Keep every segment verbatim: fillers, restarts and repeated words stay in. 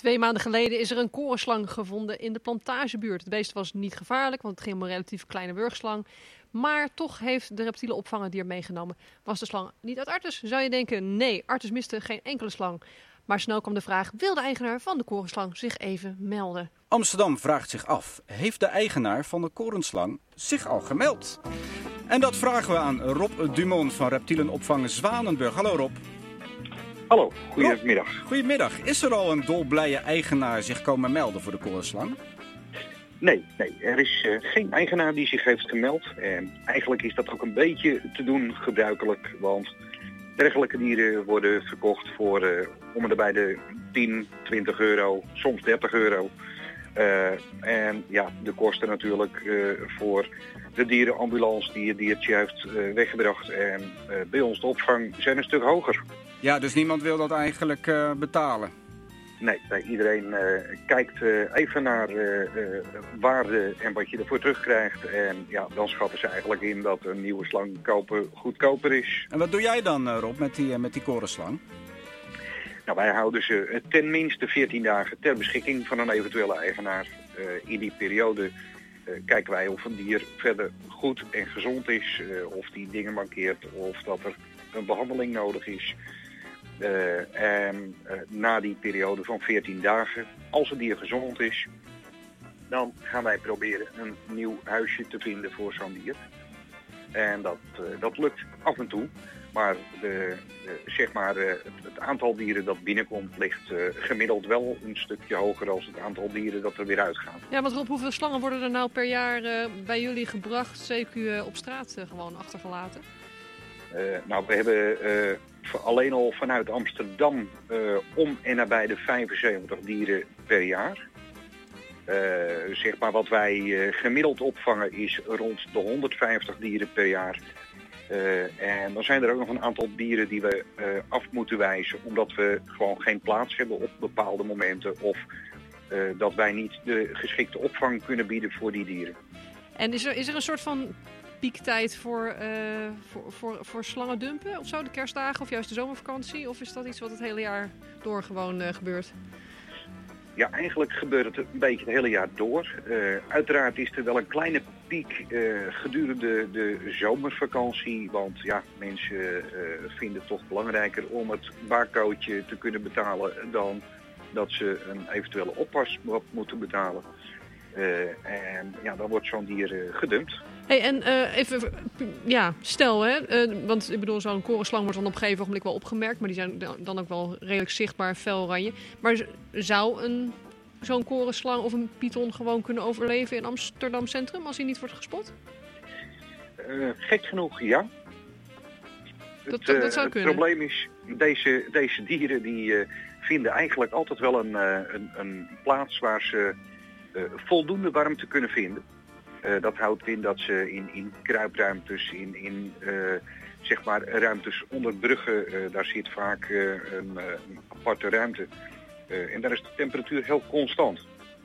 Twee maanden geleden is er een korenslang gevonden in de plantagebuurt. Het beest was niet gevaarlijk, want het ging om een relatief kleine wurgslang. Maar toch heeft de reptielenopvanger die er meegenomen. Was de slang niet uit Artes? Zou je denken, nee, Artes miste geen enkele slang. Maar snel kwam de vraag, wil de eigenaar van de korenslang zich even melden? Amsterdam vraagt zich af, heeft de eigenaar van de korenslang zich al gemeld? En dat vragen we aan Rob Dumont van reptielenopvang Zwanenburg. Hallo Rob. Hallo, goedemiddag. Rob, goedemiddag. Is er al een dolblije eigenaar zich komen melden voor de korenslang? Nee, nee, er is uh, geen eigenaar die zich heeft gemeld. En eigenlijk is dat ook een beetje te doen gebruikelijk, want dergelijke dieren worden verkocht voor uh, om en bij de tien, twintig euro, soms dertig euro. Uh, en ja, de kosten natuurlijk uh, voor de dierenambulance die het diertje heeft uh, weggebracht en uh, bij ons de opvang zijn een stuk hoger. Ja, dus niemand wil dat eigenlijk uh, betalen? Nee, nee iedereen uh, kijkt uh, even naar uh, uh, waarde en wat je ervoor terugkrijgt. En ja, dan schatten ze eigenlijk in dat een nieuwe slang kopen goedkoper is. En wat doe jij dan, uh, Rob, met die, uh, met die korenslang? Nou, wij houden ze ten minste veertien dagen ter beschikking van een eventuele eigenaar. Uh, in die periode uh, kijken wij of een dier verder goed en gezond is, uh, of die dingen mankeert, of dat er een behandeling nodig is. Uh, en uh, na die periode van veertien dagen, als het dier gezond is, dan gaan wij proberen een nieuw huisje te vinden voor zo'n dier. En dat, uh, dat lukt af en toe. Maar, de, de, zeg maar uh, het, het aantal dieren dat binnenkomt ligt uh, gemiddeld wel een stukje hoger dan het aantal dieren dat er weer uitgaan. Ja, want Rob, hoeveel slangen worden er nou per jaar uh, bij jullie gebracht, C Q uh, op straat uh, gewoon achtergelaten? Uh, nou, we hebben uh, alleen al vanuit Amsterdam uh, om en nabij de vijfenzeventig dieren per jaar. Uh, zeg maar wat wij uh, gemiddeld opvangen is rond de honderdvijftig dieren per jaar. Uh, en dan zijn er ook nog een aantal dieren die we uh, af moeten wijzen omdat we gewoon geen plaats hebben op bepaalde momenten of uh, dat wij niet de geschikte opvang kunnen bieden voor die dieren. En is er, is er een soort van piektijd voor, uh, voor, voor, voor slangen dumpen of zo, de kerstdagen of juist de zomervakantie? Of is dat iets wat het hele jaar door gewoon uh, gebeurt? Ja, eigenlijk gebeurt het een beetje het hele jaar door. Uh, uiteraard is er wel een kleine piek uh, gedurende de zomervakantie. Want ja, mensen uh, vinden het toch belangrijker om het barcootje te kunnen betalen dan dat ze een eventuele oppas moeten betalen. Uh, en ja, dan wordt zo'n dier uh, gedumpt. Hey, en uh, even, ja, stel hè, uh, want ik bedoel, zo'n korenslang wordt dan op een gegeven ogenblik wel opgemerkt, maar die zijn dan ook wel redelijk zichtbaar, fel oranje. Maar zou een, zo'n korenslang of een python gewoon kunnen overleven in Amsterdam Centrum als hij niet wordt gespot? Uh, gek genoeg, ja. Dat, het, dat, dat zou het kunnen. probleem is, deze, deze dieren die uh, vinden eigenlijk altijd wel een, uh, een, een plaats waar ze uh, voldoende warmte kunnen vinden. Uh, dat houdt in dat ze in, in kruipruimtes, in, in uh, zeg maar ruimtes onder bruggen, uh, daar zit vaak uh, een, uh, een aparte ruimte. Uh, en daar is de temperatuur heel constant.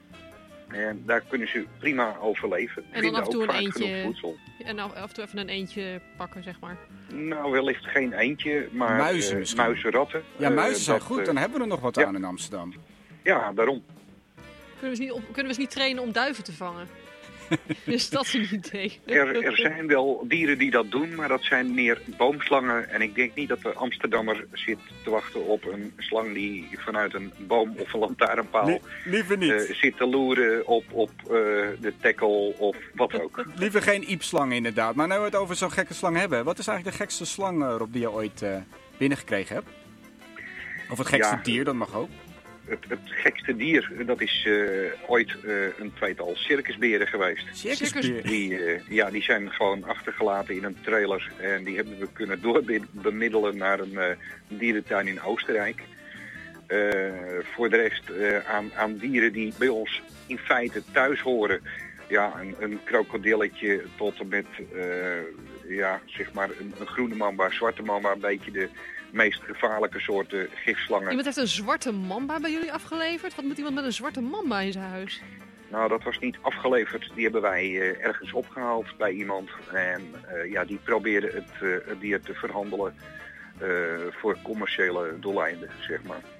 En daar kunnen ze prima overleven. En dan af en toe een eentje. En af en toe even een eentje pakken, zeg maar. Nou, wellicht geen eentje, maar muizen, uh, misschien. muizen, ratten. Ja, muizen uh, zijn dat, goed. Dan hebben we er nog wat ja. aan in Amsterdam. Ja, daarom. Kunnen we ze niet, op, kunnen we ze niet trainen om duiven te vangen? Is dat een idee? Er, er zijn wel dieren die dat doen, maar dat zijn meer boomslangen. En ik denk niet dat de Amsterdammer zit te wachten op een slang die vanuit een boom of een lantaarnpaal Lie- liever niet. Uh, zit te loeren op, op uh, de tackle of wat ook. Liever geen iepslang inderdaad. Maar nu we het over zo'n gekke slang hebben. Wat is eigenlijk de gekste slang, uh, Rob, die je ooit uh, binnengekregen hebt? Of het gekste Ja, dier, dat mag ook. Het, het gekste dier, dat is uh, ooit uh, een tweetal circusberen geweest. Circusbeer? Die, uh, ja, die zijn gewoon achtergelaten in een trailer en die hebben we kunnen doorbemiddelen naar een uh, dierentuin in Oostenrijk. Uh, voor de rest uh, aan, aan dieren die bij ons in feite thuis horen. Ja, een, een krokodilletje tot en met uh, ja, zeg maar een, een groene mamba, zwarte mamba, een beetje de meest gevaarlijke soorten gifslangen. Iemand heeft een zwarte mamba bij jullie afgeleverd? Wat moet iemand met een zwarte mamba in zijn huis? Nou, dat was niet afgeleverd. Die hebben wij uh, ergens opgehaald bij iemand. En uh, ja, die probeerden het, uh, het dier te verhandelen uh, voor commerciële doeleinden, zeg maar.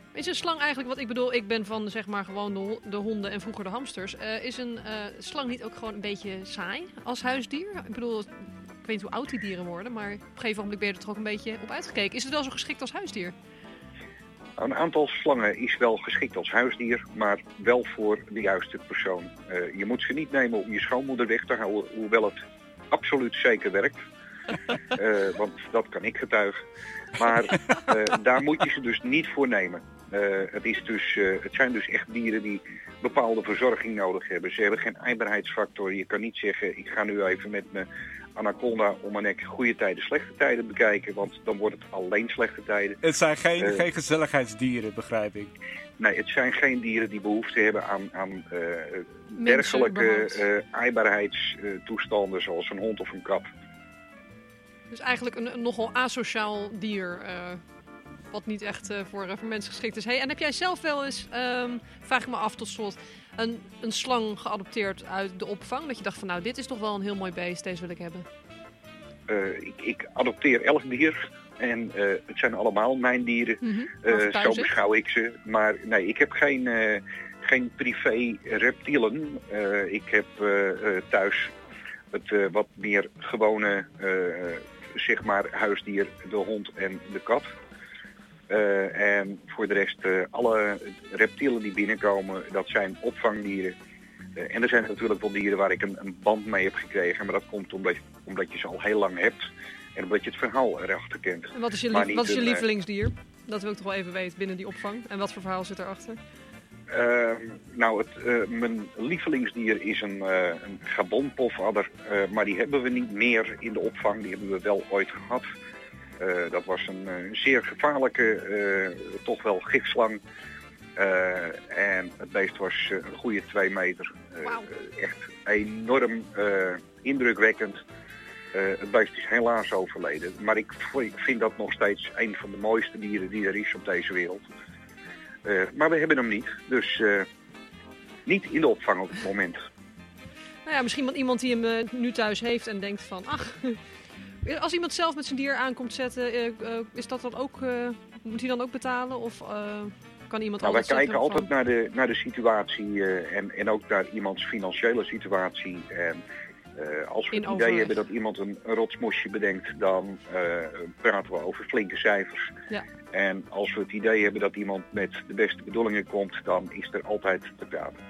Is een slang eigenlijk, wat ik bedoel, ik ben van zeg maar gewoon de, ho- de honden en vroeger de hamsters. Uh, is een uh, slang niet ook gewoon een beetje saai als huisdier? Ik bedoel, ik weet niet hoe oud die dieren worden, maar op een gegeven moment ben je er toch ook een beetje op uitgekeken. Is het wel zo geschikt als huisdier? Een aantal slangen is wel geschikt als huisdier, maar wel voor de juiste persoon. Uh, je moet ze niet nemen om je schoonmoeder weg te houden, hoewel het absoluut zeker werkt. Uh, want dat kan ik getuigen. Maar uh, daar moet je ze dus niet voor nemen. Uh, het, is dus, uh, het zijn dus echt dieren die bepaalde verzorging nodig hebben. Ze hebben geen eibaarheidsfactor. Je kan niet zeggen, ik ga nu even met mijn anaconda om mijn nek goede tijden, slechte tijden bekijken. Want dan wordt het alleen slechte tijden. Het zijn geen, uh, geen gezelligheidsdieren, begrijp ik. Nee, het zijn geen dieren die behoefte hebben aan, aan uh, dergelijke uh, eibaarheidstoestanden zoals een hond of een kat. Dus eigenlijk een, een nogal asociaal dier, uh, wat niet echt uh, voor, uh, voor mensen geschikt is. Hey, en heb jij zelf wel eens, um, vraag ik me af tot slot, een, een slang geadopteerd uit de opvang? Dat je dacht van nou, dit is toch wel een heel mooi beest, deze wil ik hebben. Uh, ik, ik adopteer elk dier en uh, het zijn allemaal mijn dieren. Mm-hmm. Uh, zo beschouw ik ze. Maar nee, ik heb geen, uh, geen privé reptielen. Uh, ik heb uh, uh, thuis het uh, wat meer gewone uh, zeg maar huisdier, de hond en de kat. Uh, en voor de rest, uh, alle reptielen die binnenkomen, dat zijn opvangdieren. Uh, en er zijn natuurlijk wel dieren waar ik een, een band mee heb gekregen, maar dat komt omdat, omdat je ze al heel lang hebt en omdat je het verhaal erachter kent. En wat is je, lief, wat is je een, lievelingsdier? Dat wil ik toch wel even weten binnen die opvang. En wat voor verhaal zit erachter? Uh, nou, het, uh, mijn lievelingsdier is een, uh, een Gabonpofadder, uh, maar die hebben we niet meer in de opvang. Die hebben we wel ooit gehad. Uh, dat was een uh, zeer gevaarlijke, uh, toch wel gifslang. Uh, en het beest was uh, een goede twee meter. Uh, wow. uh, echt enorm uh, indrukwekkend. Uh, het beest is helaas overleden. Maar ik, ik vind dat nog steeds een van de mooiste dieren die er is op deze wereld. Uh, maar we hebben hem niet, dus uh, niet in de opvang op het moment. Nou ja, misschien iemand die hem uh, nu thuis heeft en denkt van, ach, als iemand zelf met zijn dier aankomt zetten, uh, uh, is dat dan ook, uh, moet hij dan ook betalen of uh, kan iemand nou, altijd wij kijken van... altijd naar de, naar de situatie uh, en, en ook naar iemands financiële situatie. En uh, als we in het idee overleg. hebben dat iemand een, een rotsmosje bedenkt, dan uh, praten we over flinke cijfers. Ja. En als we het idee hebben dat iemand met de beste bedoelingen komt, dan is er altijd te praten.